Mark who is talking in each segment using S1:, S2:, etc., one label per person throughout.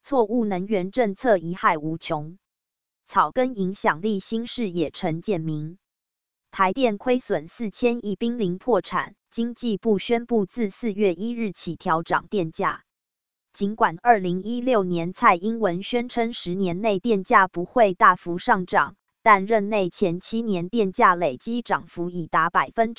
S1: 错误能源政策贻害无穷，草根影响力新视野陈建明。台电亏损4000亿，濒临破产，经济部宣布自4月1日起调涨电价。尽管2016年蔡英文宣称10年内电价不会大幅上涨，但任内前7年电价累积涨幅已达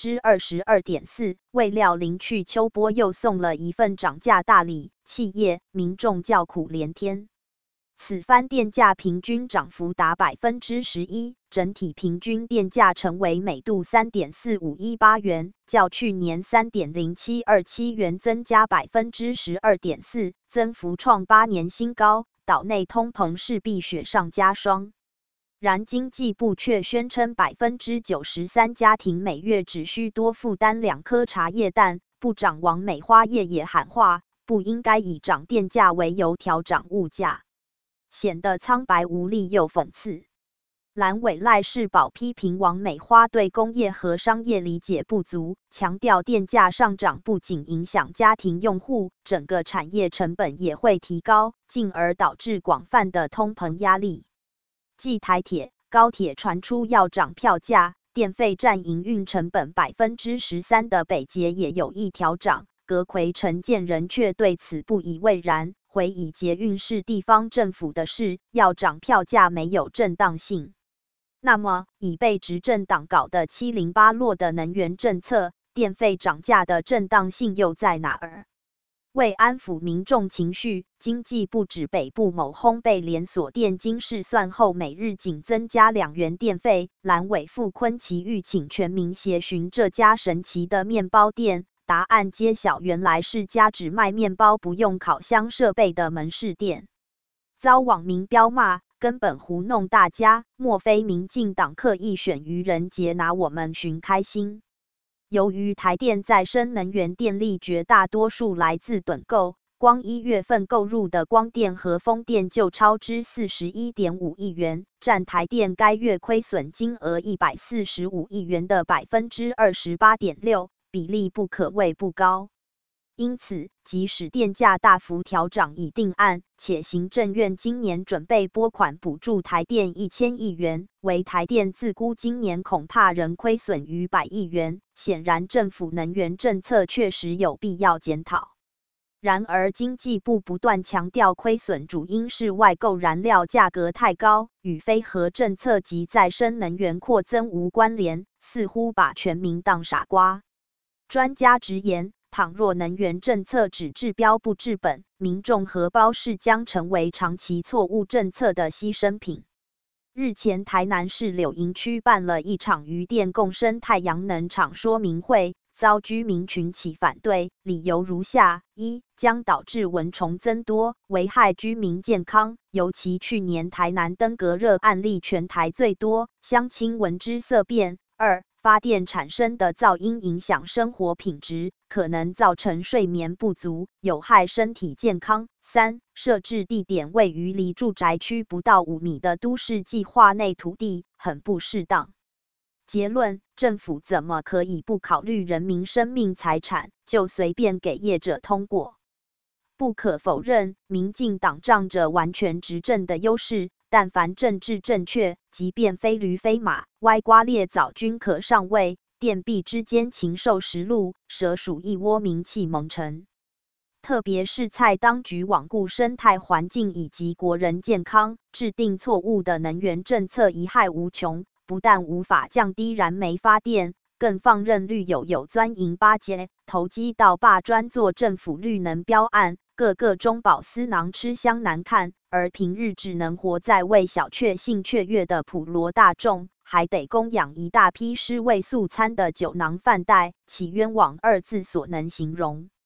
S1: 22.4%， 未料临去秋波又送了一份涨价大礼，企业、民众叫苦连天。此番电价平均涨幅达 11%， 整体平均电价成为每度 3.4518 元，较去年 3.0727 元增加 12.4%， 增幅创8年新高，岛内通膨势必雪上加霜。然经济部却宣称 93% 家庭每月只需多负担2颗茶叶蛋，部长王美花夜也喊话，不应该以涨电价为由调涨物价。显得苍白无力又讽刺。蓝委赖世宝批评王美花对工业和商业理解不足，强调电价上涨不仅影响家庭用户，整个产业成本也会提高，进而导致广泛的通膨压力。继台铁、高铁传出要涨票价、电费占营运成本 13% 的北捷也有意调涨，阁揆陈建仁却对此不以为然。回以捷运是地方政府的事，要涨票价没有正当性。那么，已被执政党搞得七零八落的能源政策，电费涨价的正当性又在哪儿？为安抚民众情绪，经济部指北部某烘焙连锁店经试算后每日仅增加2元电费，蓝委傅昆萁欲请全民协寻这家神奇的面包店。答案揭晓，原来是家只卖面包不用烤箱设备的门市店，遭网民彪骂，根本糊弄大家，莫非民进党刻意选愚人节拿我们寻开心？由于台电再生能源电力绝大多数来自趸购，光1月份购入的光电和风电就超支 41.5 亿元，占台电该月亏损金额145亿元的 28.6%。比例不可谓不高，因此，即使电价大幅调涨已定案，且行政院今年准备拨款补助台电1000亿元，为台电自估今年恐怕仍亏损逾100亿元，显然政府能源政策确实有必要检讨。然而经济部不断强调亏损主因是外购燃料价格太高，与非核政策及再生能源扩增无关联，似乎把全民当傻瓜。专家直言，倘若能源政策只治标不治本，民众荷包是将成为长期错误政策的牺牲品。日前，台南市柳营区办了一场渔电共生太阳能厂说明会，遭居民群起反对，理由如下：一、将导致蚊虫增多，危害居民健康，尤其去年台南登革热案例全台最多，乡亲闻之色变；二、发电产生的噪音影响生活品质，可能造成睡眠不足，有害身体健康。三、设置地点位于离住宅区不到5米的都市计划内土地，很不适当。结论：政府怎么可以不考虑人民生命财产，就随便给业者通过？不可否认，民进党仗着完全执政的优势，但凡政治正确，即便非驴非马，歪瓜裂枣均可上位。电币之间禽兽食禄，蛇鼠一窝，名气蒙尘。特别是蔡当局罔顾生态环境以及国人健康，制定错误的能源政策，贻害无穷，不但无法降低燃煤发电，更放任绿友有钻营巴结，投机倒把专做政府绿能标案，个个中饱私囊，吃香难看，而平日只能活在为小确幸雀跃的普罗大众，还得供养一大批尸位素餐的酒囊饭袋，其冤枉2字所能形容。